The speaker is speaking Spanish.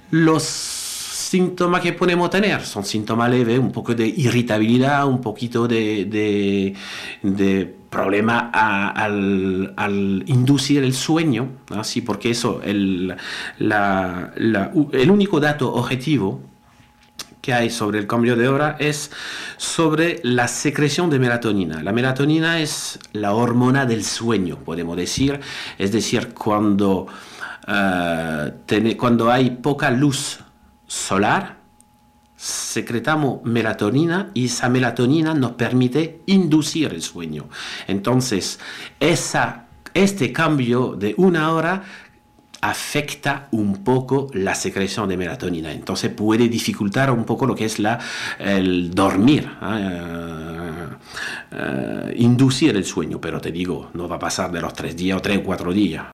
Los síntomas que podemos tener son síntomas leves, un poco de irritabilidad, un poquito de problema al inducir el sueño, ¿no? Sí, porque eso, el único dato objetivo que hay sobre el cambio de hora es sobre la secreción de melatonina. La melatonina es la hormona del sueño, podemos decir. Es decir, cuando hay poca luz solar, secretamos melatonina y esa melatonina nos permite inducir el sueño. Entonces, este cambio de una hora afecta un poco la secreción de melatonina, entonces puede dificultar un poco lo que es el dormir, inducir el sueño, pero te digo, no va a pasar de los 3 días o 3 o 4 días,